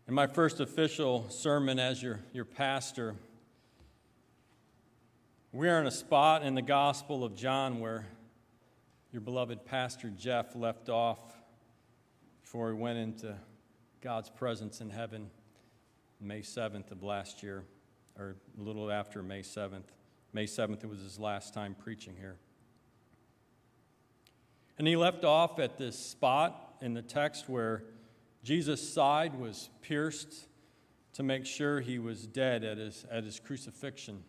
In my first official sermon as your pastor, we are in a spot in the Gospel of John where your beloved Pastor Jeff left off before he went into God's presence in heaven May 7th of last year, or a little after May 7th. May 7th, it was his last time preaching here. And he left off at this spot in the text where Jesus' side was pierced to make sure he was dead at his crucifixion.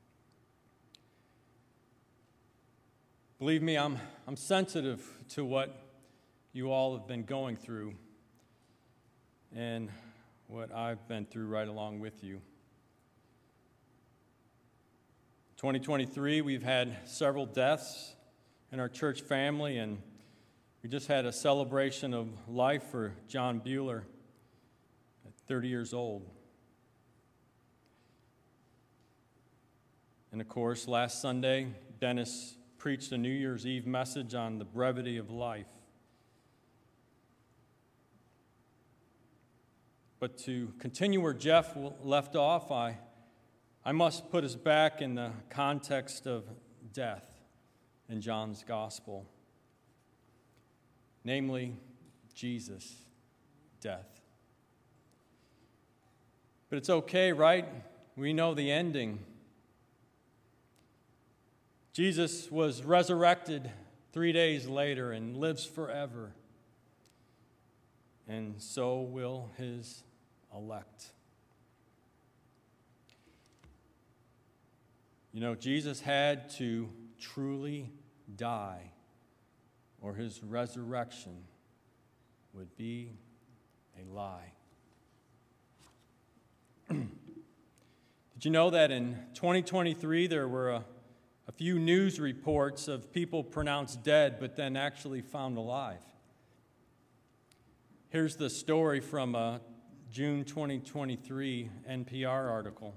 Believe me, I'm sensitive to what you all have been going through and what I've been through right along with you. 2023, we've had several deaths in our church family, and we just had a celebration of life for John Bueller at 30 years old. And of course, last Sunday, Dennis preached a New Year's Eve message on the brevity of life. But to continue where Jeff left off, I must put us back in the context of death in John's gospel. Namely, Jesus' death. But it's okay, right? We know the ending. Jesus was resurrected 3 days later and lives forever. And so will his elect. You know, Jesus had to truly die, or his resurrection would be a lie. Did you know that in 2023 there were a few news reports of people pronounced dead but then actually found alive? Here's the story from a June 2023 NPR article.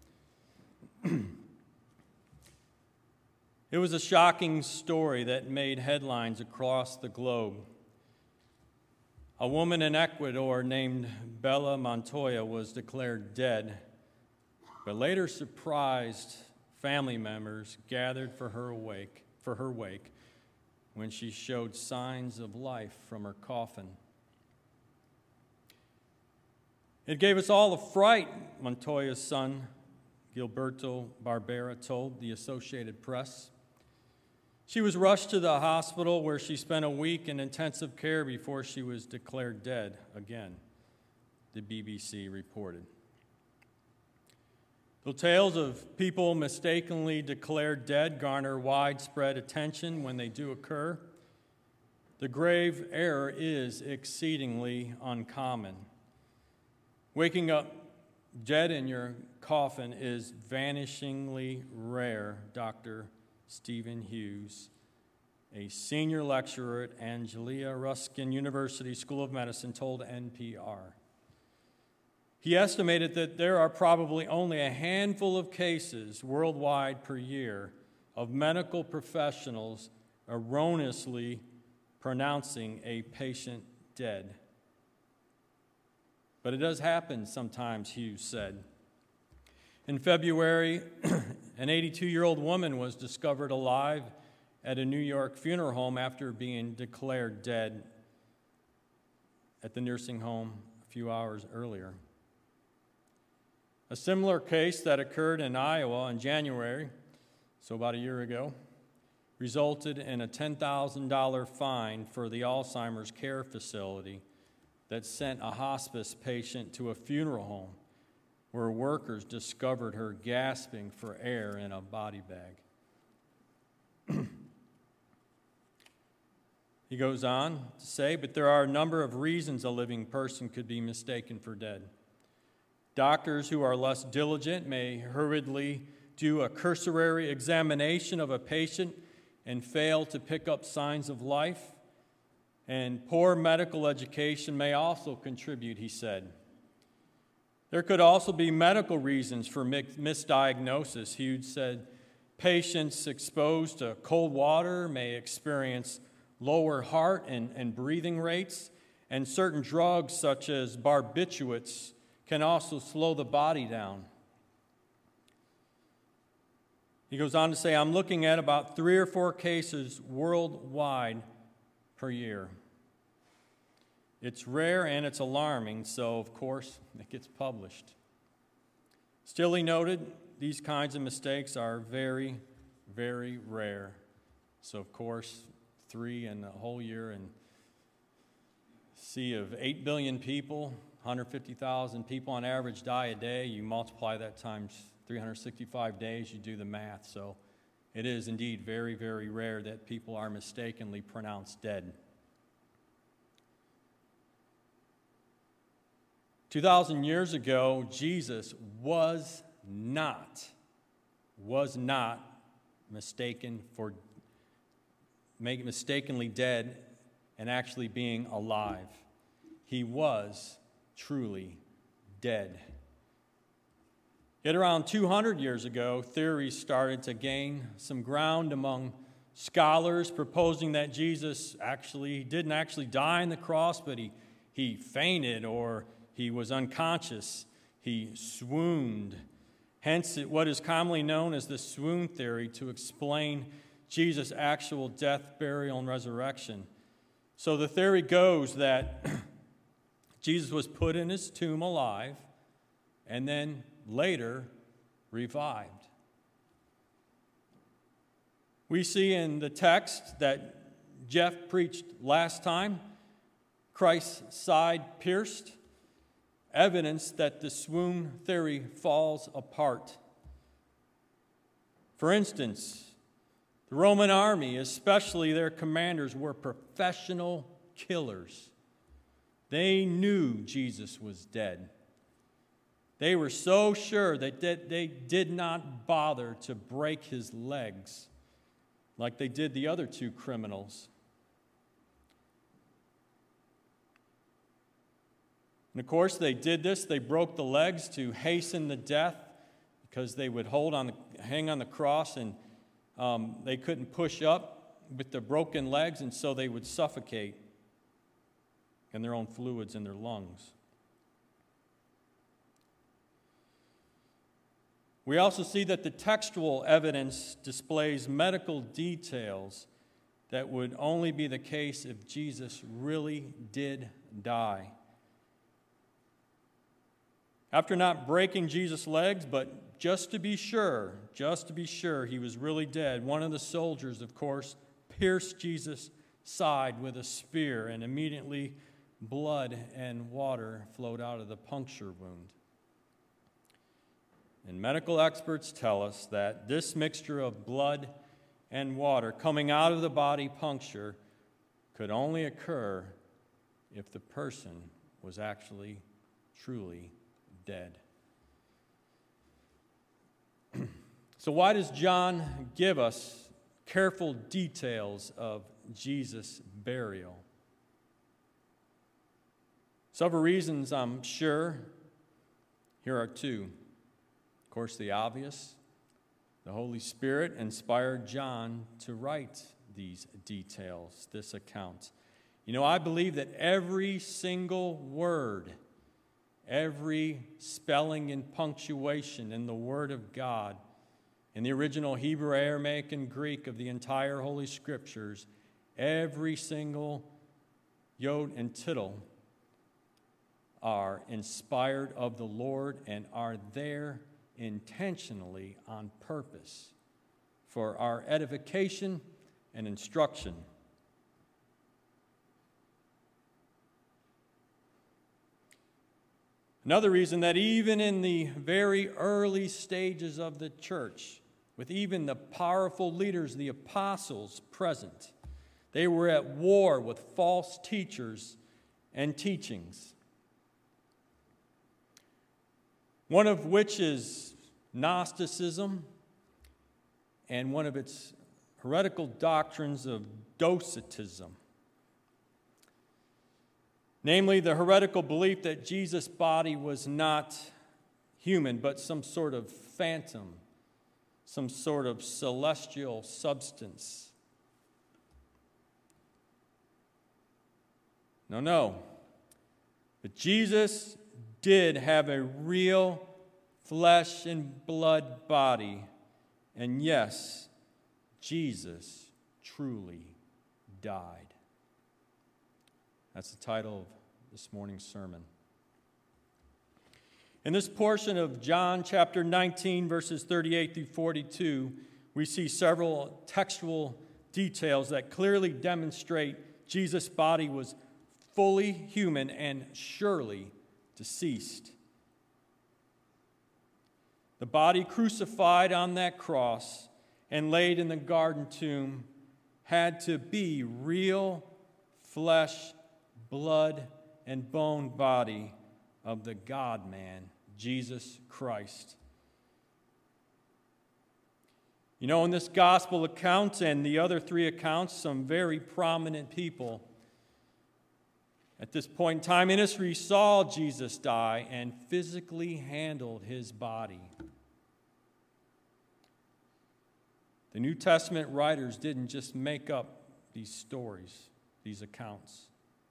It was a shocking story that made headlines across the globe. A woman in Ecuador named Bella Montoya was declared dead, but later surprised family members gathered for her wake when she showed signs of life from her coffin. It gave us all a fright, Montoya's son, Gilberto Barbera, told the Associated Press. She was rushed to the hospital where she spent a week in intensive care before she was declared dead again, the BBC reported. The tales of people mistakenly declared dead garner widespread attention when they do occur. The grave error is exceedingly uncommon. Waking up dead in your coffin is vanishingly rare, Dr. Stephen Hughes, a senior lecturer at Anglia Ruskin University School of Medicine, told NPR. He estimated that there are probably only a handful of cases worldwide per year of medical professionals erroneously pronouncing a patient dead. But it does happen sometimes, Hughes said. In February, an 82-year-old woman was discovered alive at a New York funeral home after being declared dead at the nursing home a few hours earlier. A similar case that occurred in Iowa in January, so about a year ago, resulted in a $10,000 fine for the Alzheimer's care facility that sent a hospice patient to a funeral home where workers discovered her gasping for air in a body bag. He goes on to say, but there are a number of reasons a living person could be mistaken for dead. Doctors who are less diligent may hurriedly do a cursory examination of a patient and fail to pick up signs of life. And poor medical education may also contribute, he said. There could also be medical reasons for misdiagnosis. Hughes said patients exposed to cold water may experience lower heart and breathing rates, And certain drugs, such as barbiturates, can also slow the body down. He goes on to say, I'm looking at about 3 or 4 cases worldwide per year. It's rare and it's alarming, so of course it gets published. Still, he noted, these kinds of mistakes are very, very rare. So of course, 3 in a whole year, and sea of 8 billion people, 150,000 people on average die a day. You multiply that times 365 days, you do the math. So it is indeed very, very rare that people are mistakenly pronounced dead. 2,000 years ago, Jesus was not mistakenly dead and actually being alive. He was truly dead. Yet around 200 years ago, theories started to gain some ground among scholars proposing that Jesus didn't actually die on the cross, but he fainted or he was unconscious. He swooned. Hence, what is commonly known as the swoon theory to explain Jesus' actual death, burial, and resurrection. So the theory goes that Jesus was put in his tomb alive and then later revived. We see in the text that Jeff preached last time, Christ's side pierced, evidence that the swoon theory falls apart. For instance, the Roman army, especially their commanders, were professional killers. They knew Jesus was dead. They were so sure that they did not bother to break his legs like they did the other 2 criminals. And of course, they did this. They broke the legs to hasten the death because they would hang on the cross, and they couldn't push up with the broken legs, and so they would suffocate in their own fluids in their lungs. We also see that the textual evidence displays medical details that would only be the case if Jesus really did die. After not breaking Jesus' legs, but just to be sure he was really dead, one of the soldiers, of course, pierced Jesus' side with a spear, and immediately blood and water flowed out of the puncture wound. And medical experts tell us that this mixture of blood and water coming out of the body puncture could only occur if the person was actually truly dead. So why does John give us careful details of Jesus' burial? Several reasons, I'm sure. Here are 2. Of course, the obvious. The Holy Spirit inspired John to write these details, this account. You know, I believe that every single word, every spelling and punctuation in the Word of God, in the original Hebrew, Aramaic, and Greek of the entire Holy Scriptures, every single yod and tittle are inspired of the Lord and are there intentionally on purpose for our edification and instruction. Another reason that even in the very early stages of the church, with even the powerful leaders, the apostles present, they were at war with false teachers and teachings. One of which is Gnosticism, and one of its heretical doctrines of Docetism. Namely, the heretical belief that Jesus' body was not human, but some sort of phantom, some sort of celestial substance. No. But Jesus did have a real flesh and blood body. And yes, Jesus truly died. That's the title of this morning's sermon. In this portion of John chapter 19, verses 38 through 42, we see several textual details that clearly demonstrate Jesus' body was fully human and surely deceased. The body crucified on that cross and laid in the garden tomb had to be real flesh, blood, and bone body of the God-man, Jesus Christ. You know, in this gospel account and the other three accounts, some very prominent people at this point in time in history saw Jesus die and physically handled his body. The New Testament writers didn't just make up these stories, these accounts.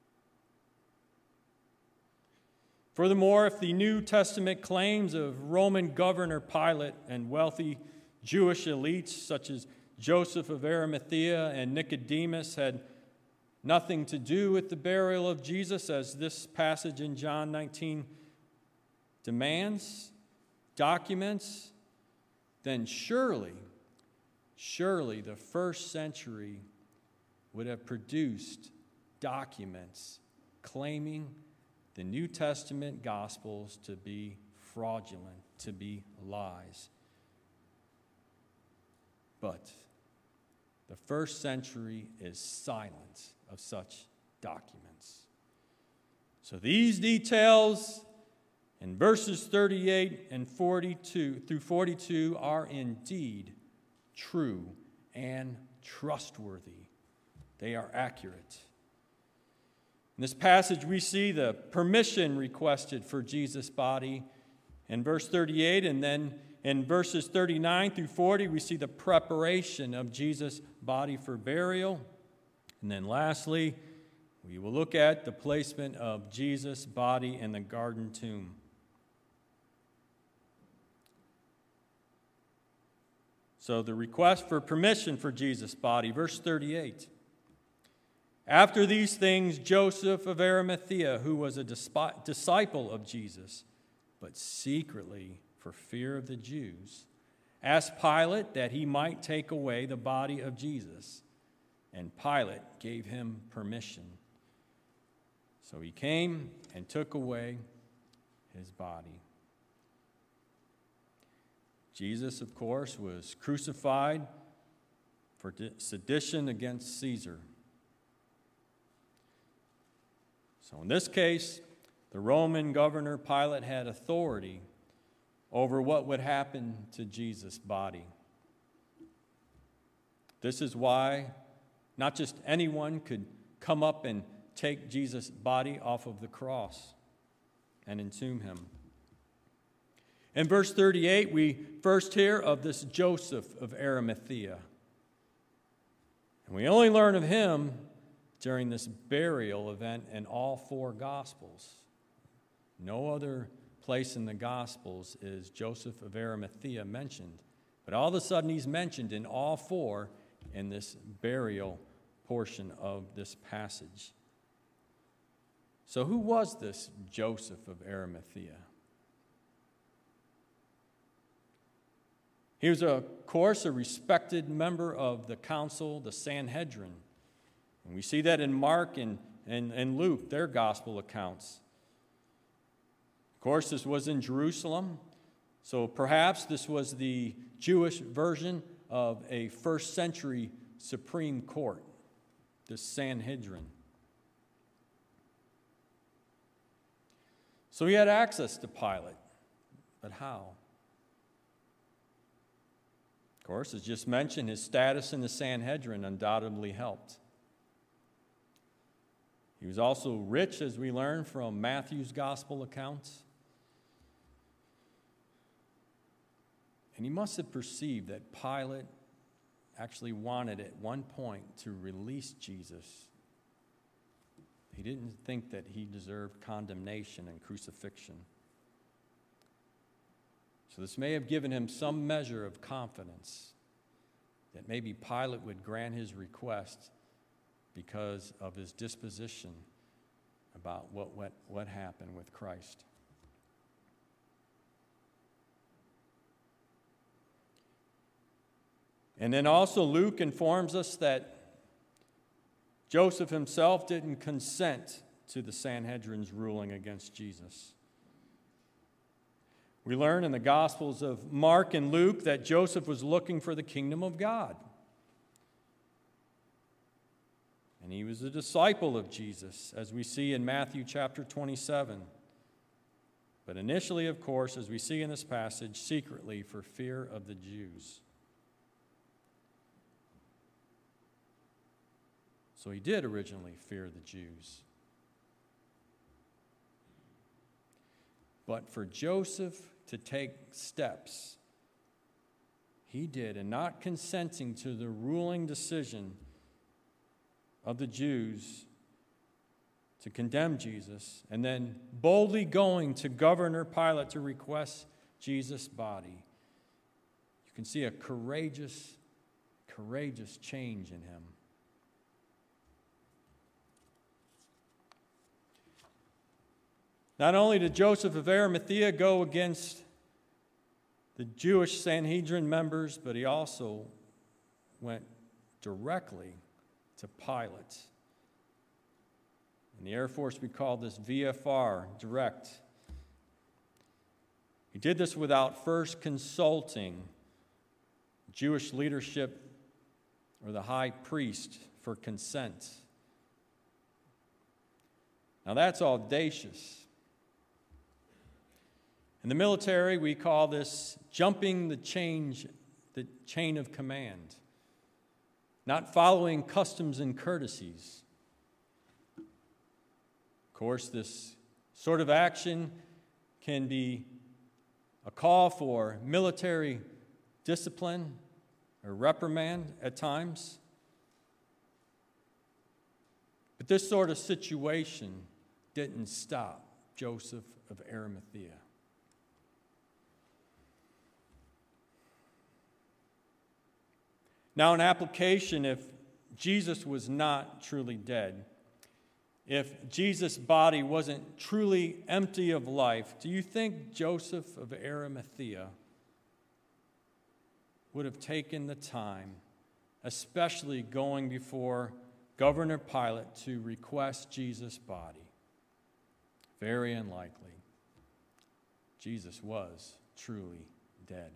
Furthermore, if the New Testament claims of Roman governor Pilate and wealthy Jewish elites such as Joseph of Arimathea and Nicodemus had nothing to do with the burial of Jesus, as this passage in John 19 demands, documents, then surely the first century would have produced documents claiming the New Testament Gospels to be fraudulent, to be lies. But the first century is silent of such documents. So these details in verses 38 and 42 through 42 are indeed true and trustworthy. They are accurate. In this passage, we see the permission requested for Jesus' body in verse 38, and then in verses 39 through 40, we see the preparation of Jesus' body for burial. And then lastly, we will look at the placement of Jesus' body in the garden tomb. So the request for permission for Jesus' body, verse 38. After these things, Joseph of Arimathea, who was a disciple of Jesus, but secretly for fear of the Jews, asked Pilate that he might take away the body of Jesus. And Pilate gave him permission. So he came and took away his body. Jesus, of course, was crucified for sedition against Caesar. So in this case, the Roman governor Pilate had authority over what would happen to Jesus' body. This is why not just anyone could come up and take Jesus' body off of the cross and entomb him. In verse 38, we first hear of this Joseph of Arimathea. And we only learn of him during this burial event in all four Gospels. No other place in the Gospels is Joseph of Arimathea mentioned. But all of a sudden he's mentioned in all four in this burial portion of this passage. So who was this Joseph of Arimathea? He was, of course, a respected member of the council, the Sanhedrin. And we see that in Mark and Luke, their gospel accounts. Of course, this was in Jerusalem, so perhaps this was the Jewish version of a first century Supreme Court, the Sanhedrin. So he had access to Pilate, but how? Of course, as just mentioned, his status in the Sanhedrin undoubtedly helped. He was also rich, as we learn from Matthew's gospel accounts. And he must have perceived that Pilate actually wanted at one point to release Jesus He didn't think that he deserved condemnation and crucifixion. So this may have given him some measure of confidence that maybe Pilate would grant his request because of his disposition about what happened with Christ. And then also Luke informs us that Joseph himself didn't consent to the Sanhedrin's ruling against Jesus. We learn in the Gospels of Mark and Luke that Joseph was looking for the kingdom of God. And he was a disciple of Jesus, as we see in Matthew chapter 27. But initially, of course, as we see in this passage, secretly for fear of the Jews. So he did originally fear the Jews. But for Joseph to take steps, he did, and not consenting to the ruling decision of the Jews to condemn Jesus, and then boldly going to Governor Pilate to request Jesus' body. You can see a courageous change in him. Not only did Joseph of Arimathea go against the Jewish Sanhedrin members, but he also went directly to Pilate. In the Air Force, we call this VFR, direct. He did this without first consulting Jewish leadership or the high priest for consent. Now that's audacious. In the military, we call this jumping the chain of command, not following customs and courtesies. Of course, this sort of action can be a call for military discipline or reprimand at times. But this sort of situation didn't stop Joseph of Arimathea. Now, an application, if Jesus was not truly dead, if Jesus' body wasn't truly empty of life, do you think Joseph of Arimathea would have taken the time, especially going before Governor Pilate, to request Jesus' body? Very unlikely. Jesus was truly dead.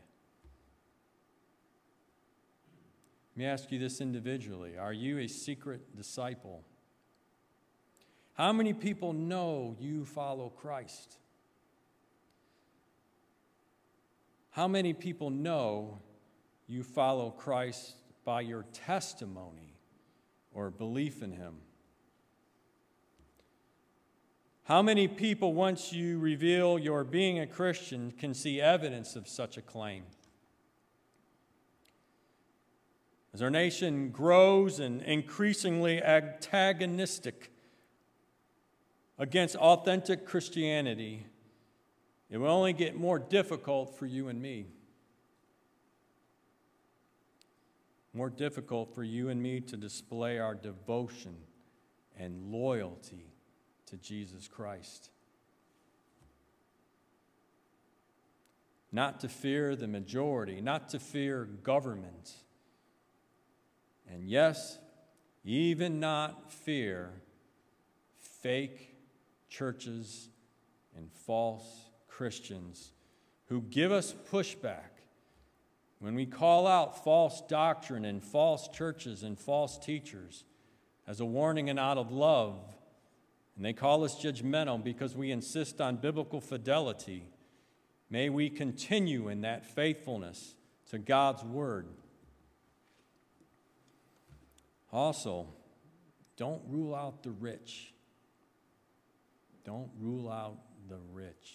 Let me ask you this individually. Are you a secret disciple? How many people know you follow Christ? How many people know you follow Christ by your testimony or belief in Him? How many people, once you reveal your being a Christian, can see evidence of such a claim? As our nation grows and increasingly antagonistic against authentic Christianity, it will only get more difficult for you and me. More difficult for you and me to display our devotion and loyalty to Jesus Christ. Not to fear the majority, not to fear government. And yes, even not fear fake churches and false Christians who give us pushback when we call out false doctrine and false churches and false teachers as a warning and out of love. And they call us judgmental because we insist on biblical fidelity. May we continue in that faithfulness to God's word. Also, don't rule out the rich. Don't rule out the rich.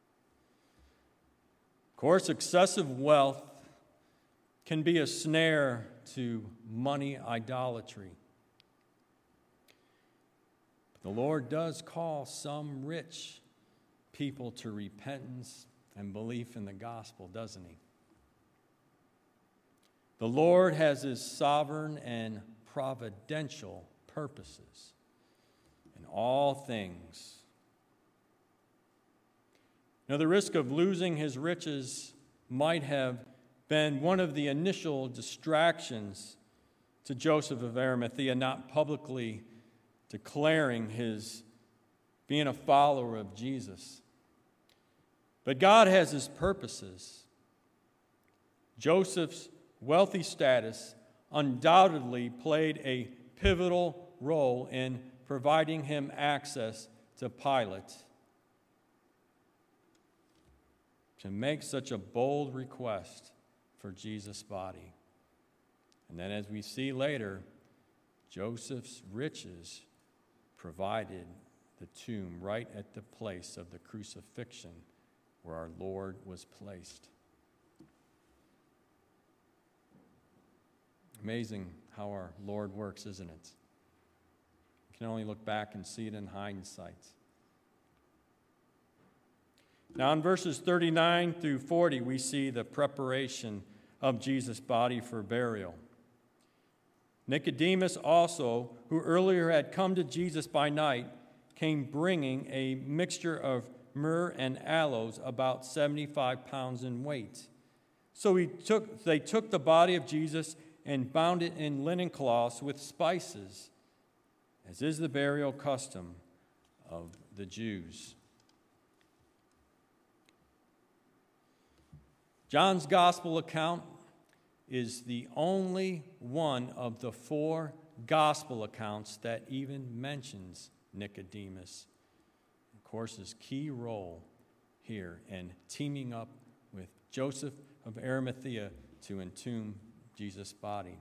Of course, excessive wealth can be a snare to money idolatry. The Lord does call some rich people to repentance and belief in the gospel, doesn't he? The Lord has his sovereign and providential purposes in all things. Now, the risk of losing his riches might have been one of the initial distractions to Joseph of Arimathea, not publicly declaring his being a follower of Jesus. But God has his purposes. Joseph's wealthy status undoubtedly played a pivotal role in providing him access to Pilate to make such a bold request for Jesus' body. And then, as we see later, Joseph's riches provided the tomb right at the place of the crucifixion where our Lord was placed. Amazing how our Lord works, isn't it? You can only look back and see it in hindsight. Now, in verses 39 through 40, we see the preparation of Jesus' body for burial. Nicodemus also, who earlier had come to Jesus by night, came bringing a mixture of myrrh and aloes, about 75 pounds in weight. So they took the body of Jesus and bound it in linen cloths with spices, as is the burial custom of the Jews. John's gospel account is the only one of the 4 gospel accounts that even mentions Nicodemus. Of course, his key role here in teaming up with Joseph of Arimathea to entomb Jesus' body.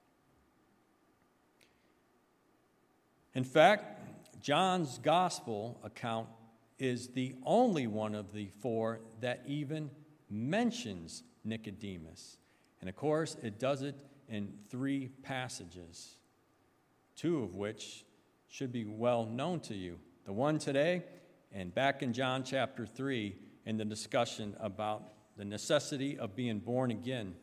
In fact, John's gospel account is the only one of the 4 that even mentions Nicodemus. And of course, it does it in 3 passages, 2 of which should be well known to you. The one today, and back in John chapter 3, in the discussion about the necessity of being born again.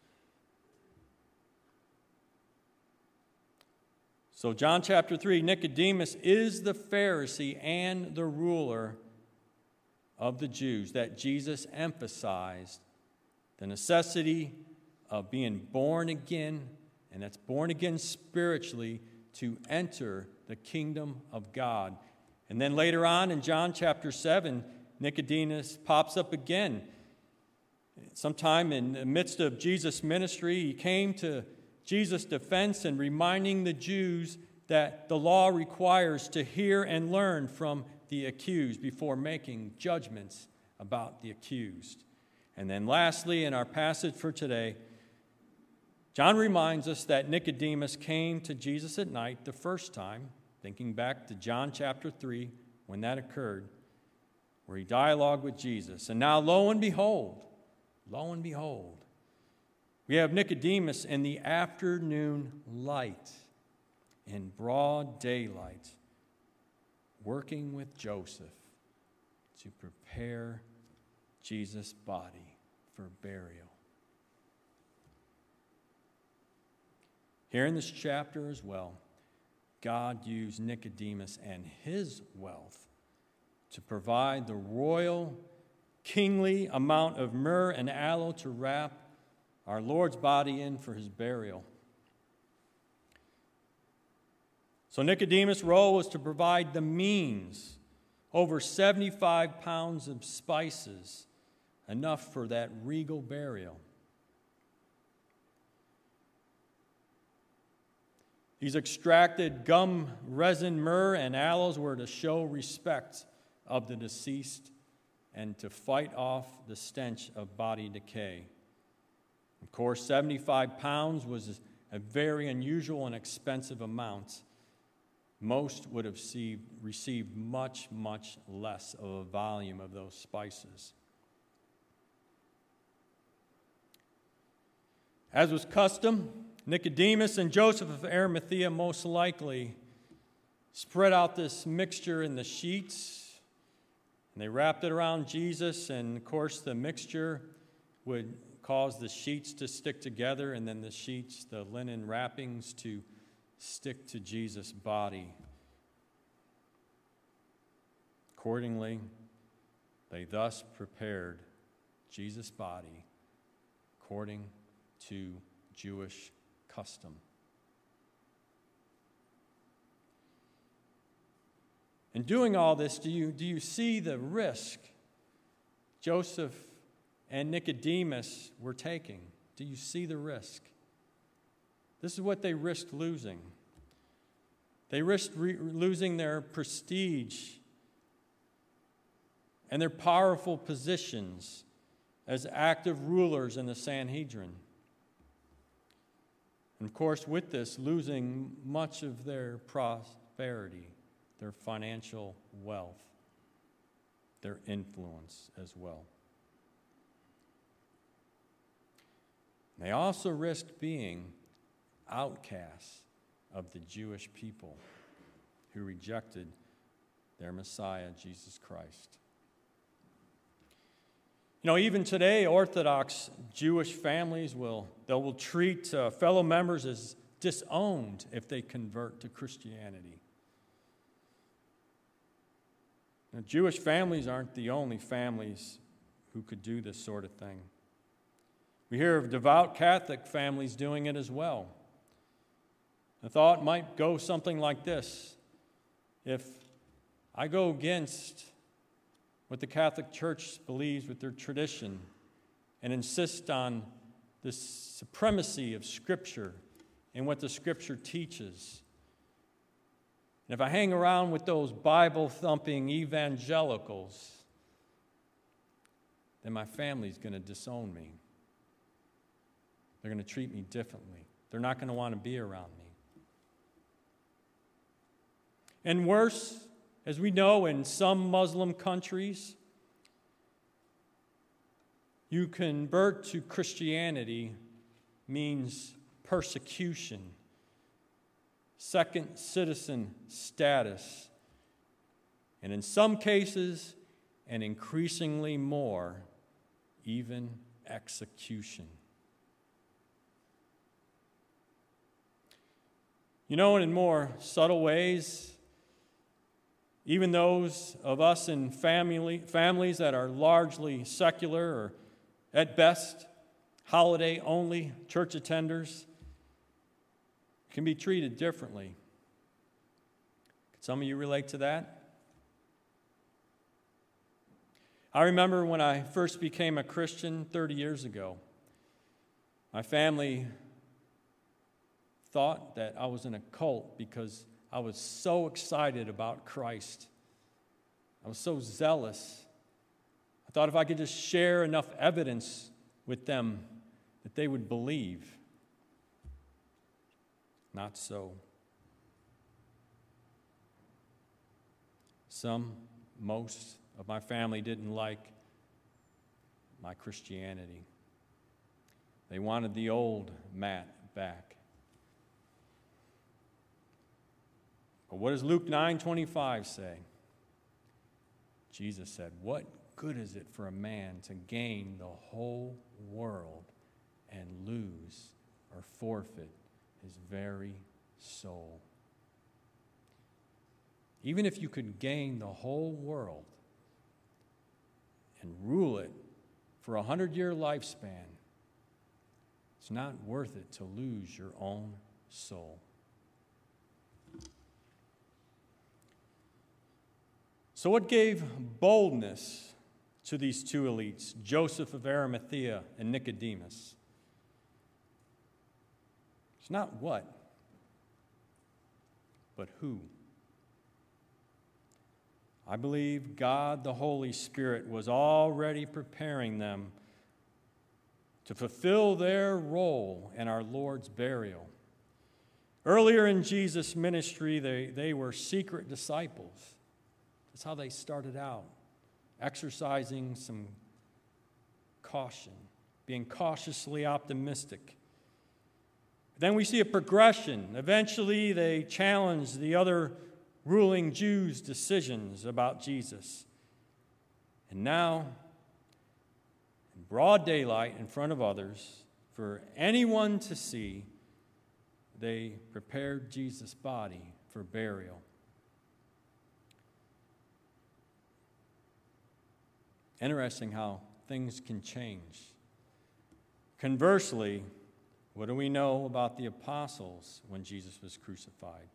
So John chapter 3, Nicodemus is the Pharisee and the ruler of the Jews that Jesus emphasized the necessity of being born again, and that's born again spiritually, to enter the kingdom of God. And then later on in John chapter 7, Nicodemus pops up again. Sometime in the midst of Jesus' ministry, he came to Jesus' defense and reminding the Jews that the law requires to hear and learn from the accused before making judgments about the accused. And then lastly, in our passage for today, John reminds us that Nicodemus came to Jesus at night the first time, thinking back to John chapter 3 when that occurred, where he dialogued with Jesus. And now, lo and behold, we have Nicodemus in the afternoon light, in broad daylight, working with Joseph to prepare Jesus' body for burial. Here in this chapter as well, God used Nicodemus and his wealth to provide the royal, kingly amount of myrrh and aloe to wrap our Lord's body in for his burial. So Nicodemus' role was to provide the means, over 75 pounds of spices, enough for that regal burial. These extracted gum, resin, myrrh, and aloes were to show respect of the deceased and to fight off the stench of body decay. Of course, 75 pounds was a very unusual and expensive amount. Most would have received much, much less of a volume of those spices. As was custom, Nicodemus and Joseph of Arimathea most likely spread out this mixture in the sheets, and they wrapped it around Jesus, and of course the mixture would cause the sheets to stick together, and then the sheets, the linen wrappings, to stick to Jesus' body. Accordingly, they thus prepared Jesus' body according to Jewish custom. In doing all this, do you see the risk Joseph and Nicodemus were taking? Do you see the risk? This is what they risked losing. They risked losing their prestige and their powerful positions as active rulers in the Sanhedrin. And of course, with this, losing much of their prosperity, their financial wealth, their influence as well. They also risked being outcasts of the Jewish people who rejected their Messiah, Jesus Christ. You know, even today, Orthodox Jewish families will treat fellow members as disowned if they convert to Christianity. Now, Jewish families aren't the only families who could do this sort of thing. We hear of devout Catholic families doing it as well. The thought might go something like this: if I go against what the Catholic Church believes with their tradition and insist on the supremacy of Scripture and what the Scripture teaches, and if I hang around with those Bible-thumping evangelicals, then my family's going to disown me. They're going to treat me differently. They're not going to want to be around me. And worse, as we know, in some Muslim countries, you convert to Christianity means persecution, second citizen status, and in some cases, and increasingly more, even execution. You know, and in more subtle ways, even those of us in families that are largely secular or, at best, holiday-only church attenders can be treated differently. Can some of you relate to that? I remember when I first became a Christian 30 years ago, my family thought that I was in a cult because I was so excited about Christ. I was so zealous. I thought if I could just share enough evidence with them that they would believe. Not so. Most of my family didn't like my Christianity. They wanted the old Matt back. But what does Luke 9:25 say? Jesus said, "What good is it for a man to gain the whole world and lose or forfeit his very soul?" Even if you could gain the whole world and rule it for a 100-year lifespan, it's not worth it to lose your own soul. So what gave boldness to these two elites, Joseph of Arimathea and Nicodemus? It's not what, but who. I believe God, the Holy Spirit, was already preparing them to fulfill their role in our Lord's burial. Earlier in Jesus' ministry, they were secret disciples. That's how they started out, exercising some caution, being cautiously optimistic. Then we see a progression. Eventually, they challenged the other ruling Jews' decisions about Jesus. And now, in broad daylight in front of others, for anyone to see, they prepared Jesus' body for burial. Interesting how things can change. Conversely, what do we know about the apostles when Jesus was crucified?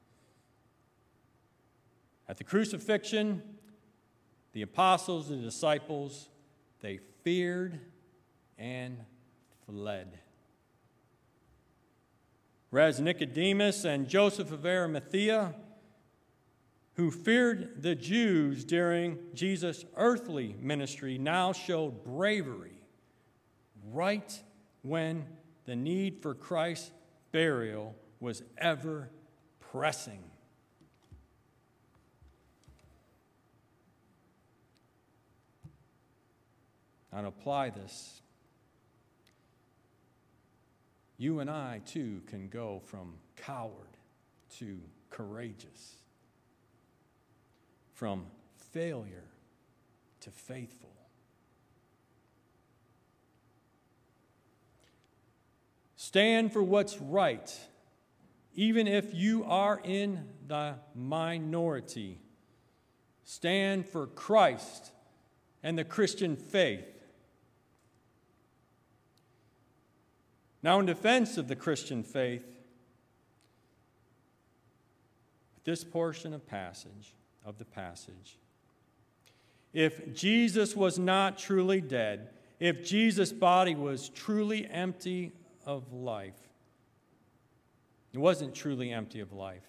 At the crucifixion, the apostles, the disciples, they feared and fled. Whereas Nicodemus and Joseph of Arimathea, who feared the Jews during Jesus' earthly ministry, now showed bravery right when the need for Christ's burial was ever pressing. Now, to apply this, you and I, too, can go from coward to courageous, from failure to faithful. Stand for what's right, even if you are in the minority. Stand for Christ and the Christian faith. Now, in defense of the Christian faith, this portion of the passage, if Jesus was not truly dead, if Jesus' body was truly empty of life, it wasn't truly empty of life,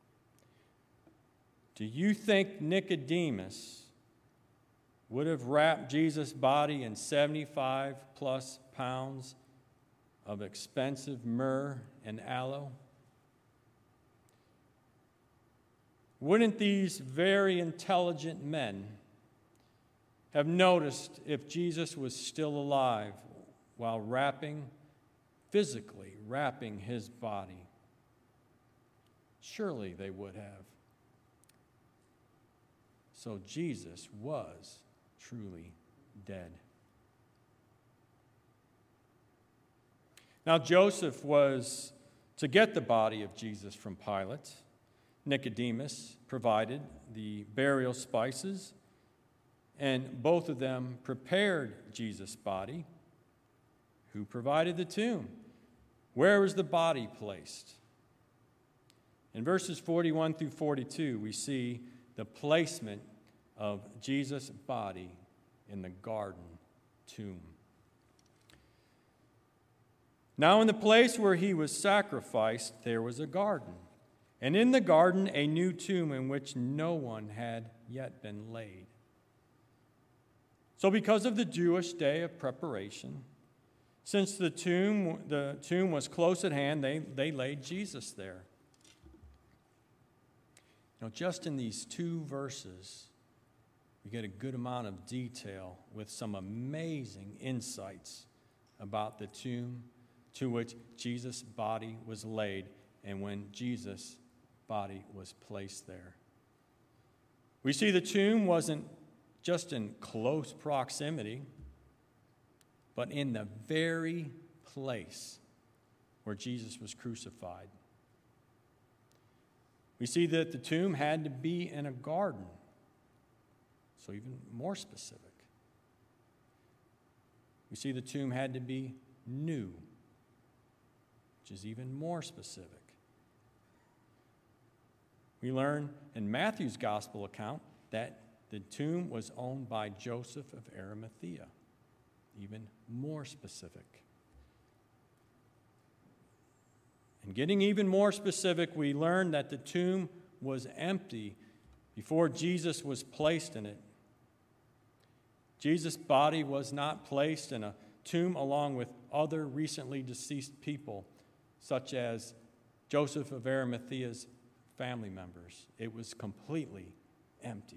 do you think Nicodemus would have wrapped Jesus' body in 75 plus pounds of expensive myrrh and aloe? Wouldn't these very intelligent men have noticed if Jesus was still alive while physically wrapping his body? Surely they would have. So Jesus was truly dead. Now, Joseph was to get the body of Jesus from Pilate. Nicodemus provided the burial spices, and both of them prepared Jesus' body. Who provided the tomb? Where was the body placed? In verses 41 through 42, we see the placement of Jesus' body in the garden tomb. Now, in the place where he was sacrificed, there was a garden, and in the garden a new tomb in which no one had yet been laid. So because of the Jewish day of preparation, since the tomb was close at hand, they laid Jesus there. Now, just in these two verses, we get a good amount of detail with some amazing insights about the tomb to which Jesus' body was laid and when Jesus' body was placed there. We see the tomb wasn't just in close proximity, but in the very place where Jesus was crucified. We see that the tomb had to be in a garden, so even more specific. We see the tomb had to be new, which is even more specific. We learn in Matthew's gospel account that the tomb was owned by Joseph of Arimathea, even more specific. And getting even more specific, we learn that the tomb was empty before Jesus was placed in it. Jesus' body was not placed in a tomb along with other recently deceased people, such as Joseph of Arimathea's family members. It was completely empty.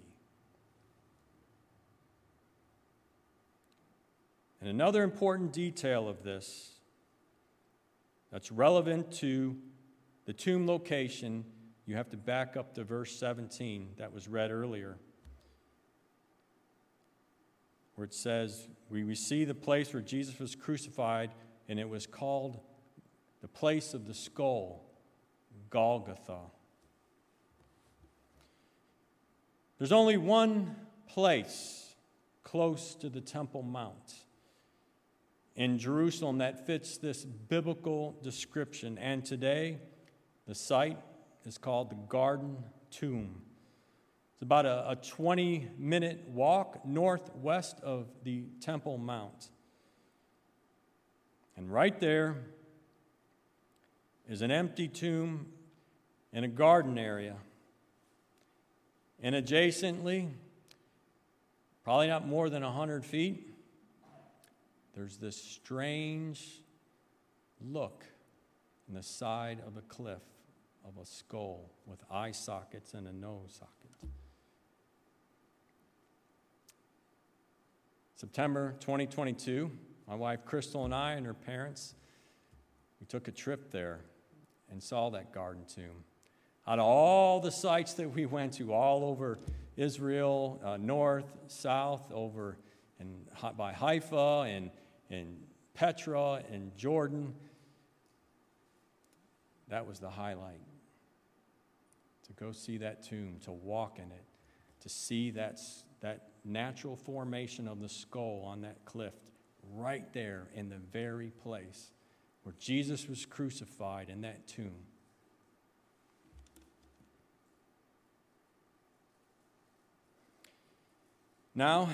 And another important detail of this that's relevant to the tomb location you have to back up to verse 17 that was read earlier, where it says, we see the place where Jesus was crucified, and it was called the place of the skull, Golgotha. There's only one place close to the Temple Mount in Jerusalem that fits this biblical description, and today the site is called the Garden Tomb. It's about a 20-minute walk northwest of the Temple Mount. And right there is an empty tomb in a garden area. And adjacently, probably not more than 100 feet, there's this strange look in the side of a cliff of a skull with eye sockets and a nose socket. September 2022, my wife Crystal and I and her parents, we took a trip there and saw that garden tomb. Out of all the sites that we went to, all over Israel, north, south, over by Haifa and Petra and Jordan, that was the highlight. To go see that tomb, to walk in it, to see that natural formation of the skull on that cliff right there in the very place where Jesus was crucified, in that tomb. Now,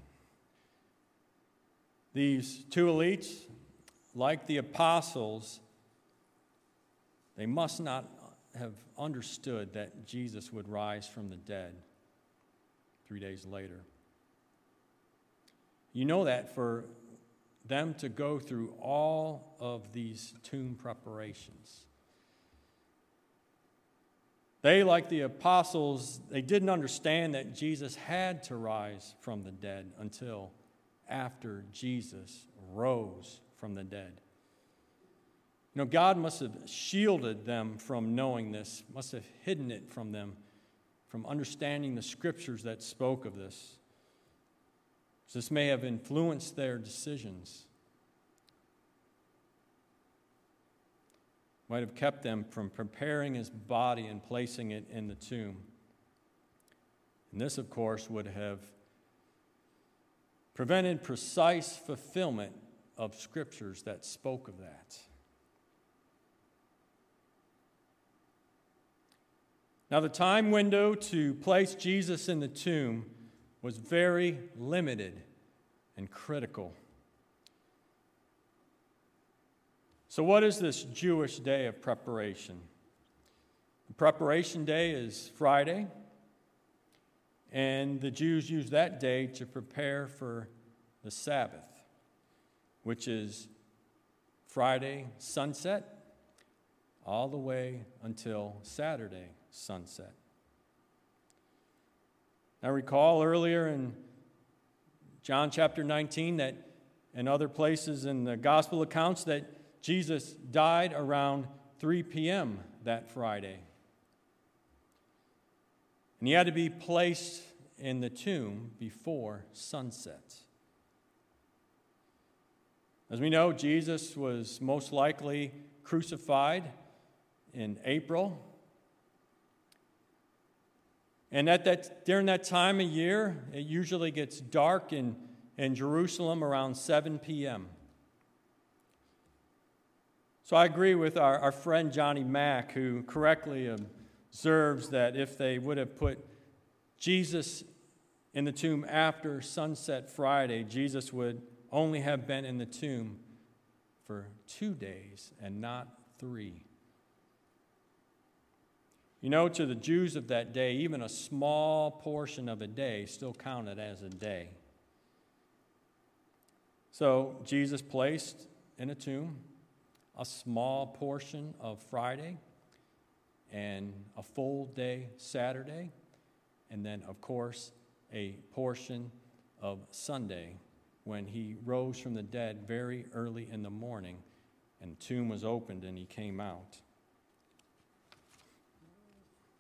these two elites, like the apostles, they must not have understood that Jesus would rise from the dead 3 days later. You know that for them to go through all of these tomb preparations. They, like the apostles, they didn't understand that Jesus had to rise from the dead until after Jesus rose from the dead. You know, God must have shielded them from knowing this, must have hidden it from them, from understanding the scriptures that spoke of this. So this may have influenced their decisions. Might have kept them from preparing his body and placing it in the tomb. And this, of course, would have prevented precise fulfillment of scriptures that spoke of that. Now, the time window to place Jesus in the tomb was very limited and critical. So what is this Jewish day of preparation? The preparation day is Friday, and the Jews use that day to prepare for the Sabbath, which is Friday sunset all the way until Saturday sunset. Now recall earlier in John chapter 19 that and other places in the gospel accounts that Jesus died around 3 p.m. that Friday. And he had to be placed in the tomb before sunset. As we know, Jesus was most likely crucified in April. And during that time of year, it usually gets dark in Jerusalem around 7 p.m. So I agree with our friend Johnny Mack, who correctly observes that if they would have put Jesus in the tomb after sunset Friday, Jesus would only have been in the tomb for 2 days and not 3. You know, to the Jews of that day, even a small portion of a day still counted as a day. So Jesus placed in a tomb a small portion of Friday and a full day Saturday, and then, of course, a portion of Sunday when he rose from the dead very early in the morning and the tomb was opened and he came out.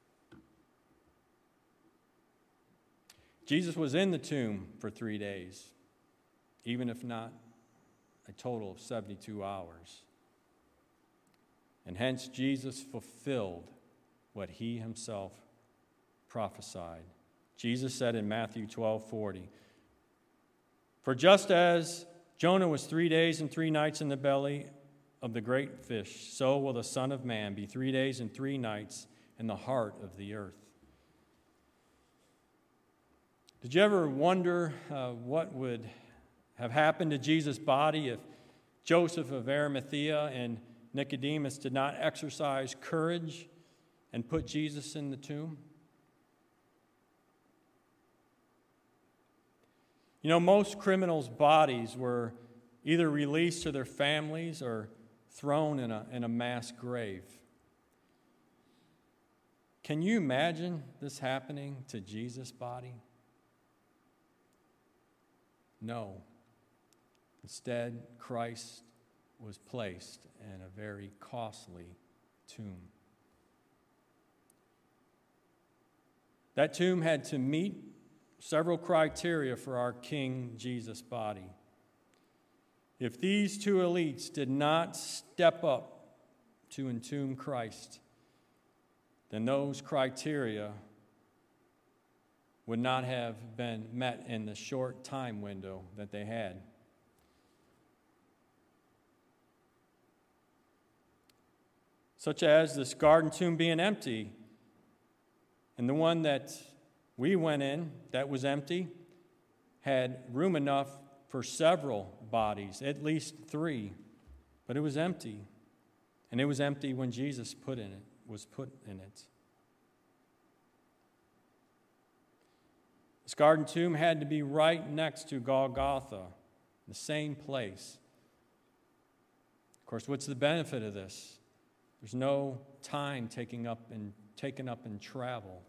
Jesus was in the tomb for 3 days, even if not a total of 72 hours. And hence Jesus fulfilled what he himself prophesied. Jesus said in Matthew 12:40, "For just as Jonah was 3 days and 3 nights in the belly of the great fish, so will the Son of Man be 3 days and 3 nights in the heart of the earth." Did you ever wonder what would have happened to Jesus' body if Joseph of Arimathea and Nicodemus did not exercise courage and put Jesus in the tomb? You know, most criminals' bodies were either released to their families or thrown in a mass grave. Can you imagine this happening to Jesus' body? No. Instead, Christ was placed in a very costly tomb. That tomb had to meet several criteria for our King Jesus' body. If these two elites did not step up to entomb Christ, then those criteria would not have been met in the short time window that they had. Such as this garden tomb being empty, and the one that we went in that was empty had room enough for several bodies, at least 3, but it was empty. And it was empty when Jesus was put in it. This garden tomb had to be right next to Golgotha, the same place. Of course, what's the benefit of this? There's no time taken up in travel.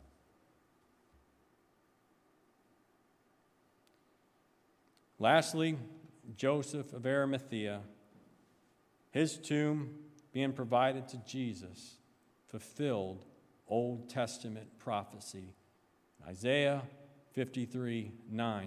Lastly, Joseph of Arimathea, his tomb being provided to Jesus, fulfilled Old Testament prophecy. Isaiah 53:9.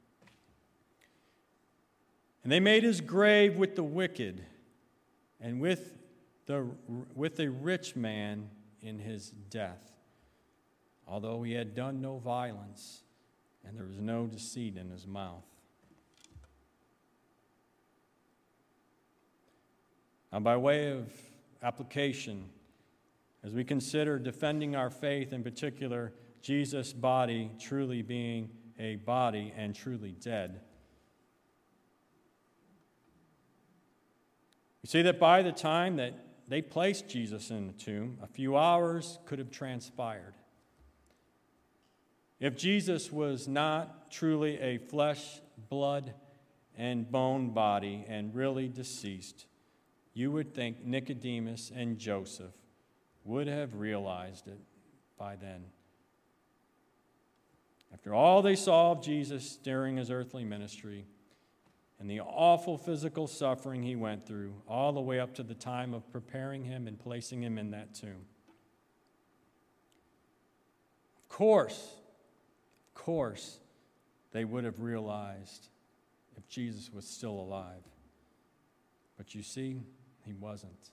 "And they made his grave with the wicked and with a rich man in his death, although he had done no violence, and there was no deceit in his mouth." Now, by way of application, as we consider defending our faith, in particular, Jesus' body truly being a body and truly dead, we see that by the time that they placed Jesus in the tomb, a few hours could have transpired. If Jesus was not truly a flesh, blood, and bone body and really deceased, you would think Nicodemus and Joseph would have realized it by then. After all they saw of Jesus during his earthly ministry and the awful physical suffering he went through, all the way up to the time of preparing him and placing him in that tomb. Of course, they would have realized if Jesus was still alive. But you see, he wasn't.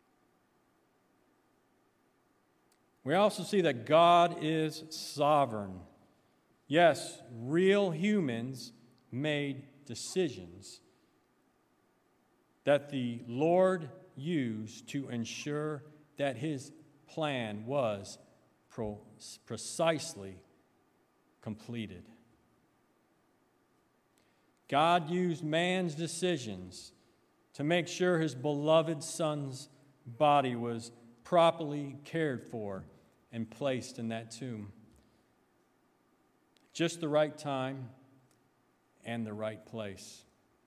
We also see that God is sovereign. Yes, real humans made decisions that the Lord used to ensure that his plan was precisely completed. God used man's decisions to make sure his beloved Son's body was properly cared for and placed in that tomb. Just the right time and the right place.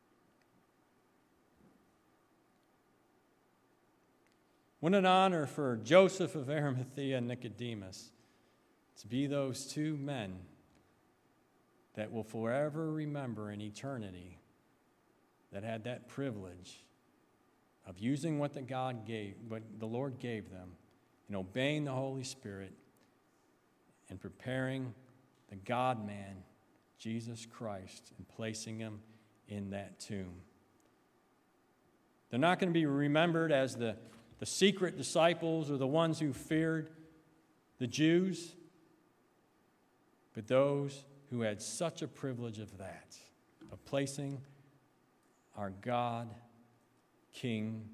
What an honor for Joseph of Arimathea and Nicodemus to be those two men that will forever remember in eternity that had that privilege of using what the Lord gave them, and obeying the Holy Spirit and preparing the God-man, Jesus Christ, and placing him in that tomb. They're not going to be remembered as the secret disciples or the ones who feared the Jews, but those who had such a privilege of that, of placing our God, King,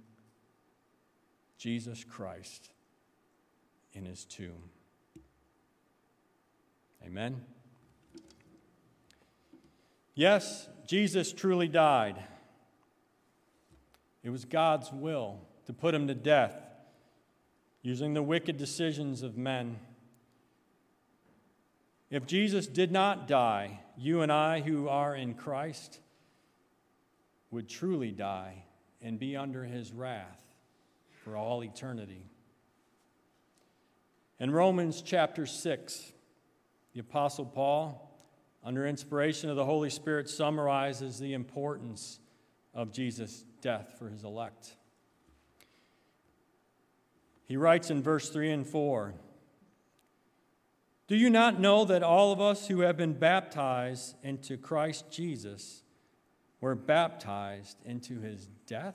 Jesus Christ, in his tomb. Amen? Yes, Jesus truly died. It was God's will to put him to death using the wicked decisions of men. If Jesus did not die, you and I who are in Christ would truly die and be under his wrath for all eternity. In Romans chapter 6, the Apostle Paul, under inspiration of the Holy Spirit, summarizes the importance of Jesus' death for his elect. He writes in verse 3 and 4, "Do you not know that all of us who have been baptized into Christ Jesus were baptized into his death?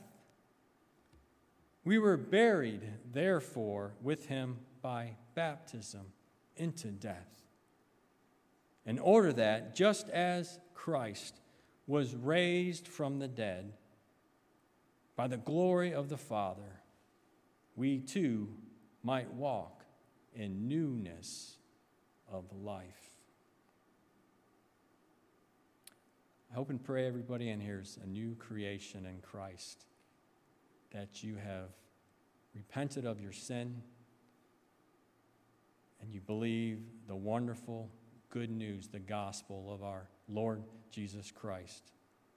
We were buried, therefore, with him by baptism into death, in order that, just as Christ was raised from the dead by the glory of the Father, we too might walk in newness of life." I hope and pray everybody in here is a new creation in Christ, that you have repented of your sin and you believe the wonderful good news, the gospel of our Lord Jesus Christ.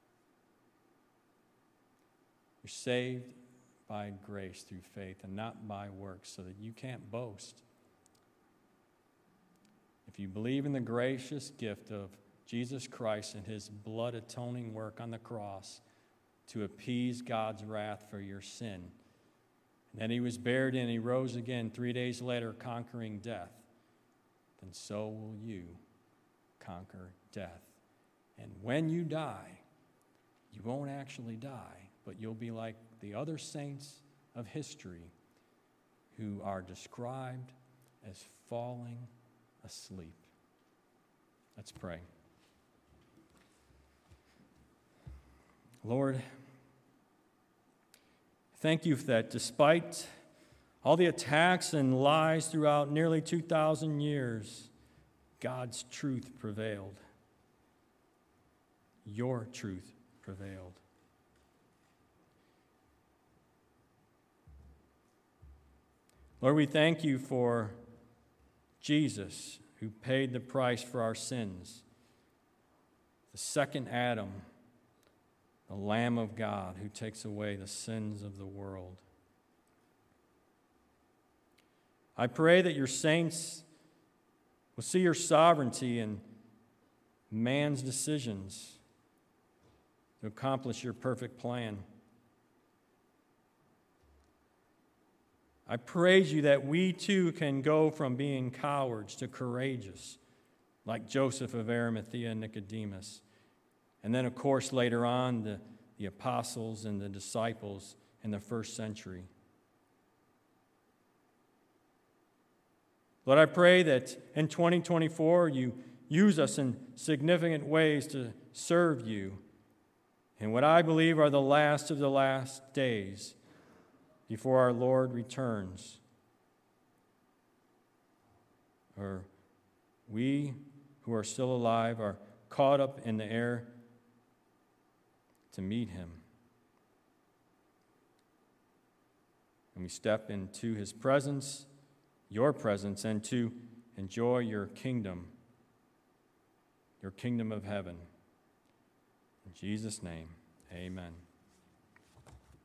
You're saved by grace through faith and not by works, so that you can't boast. If you believe in the gracious gift of Jesus Christ and his blood atoning work on the cross to appease God's wrath for your sin, and then he was buried and he rose again 3 days later, conquering death, then so will you conquer death. And when you die, you won't actually die, but you'll be like the other saints of history who are described as falling asleep. Let's pray. Lord, thank you that despite all the attacks and lies throughout nearly 2,000 years, God's truth prevailed. Your truth prevailed. Lord, we thank you for Jesus, who paid the price for our sins, the second Adam, the Lamb of God who takes away the sins of the world. I pray that your saints will see your sovereignty in man's decisions to accomplish your perfect plan. I praise you that we too can go from being cowards to courageous, like Joseph of Arimathea and Nicodemus. And then, of course, later on, the apostles and the disciples in the first century. Lord, I pray that in 2024 you use us in significant ways to serve you in what I believe are the last of the last days before our Lord returns. Or we who are still alive are caught up in the air to meet him. And we step into his presence, your presence, and to enjoy your kingdom of heaven. In Jesus' name, amen.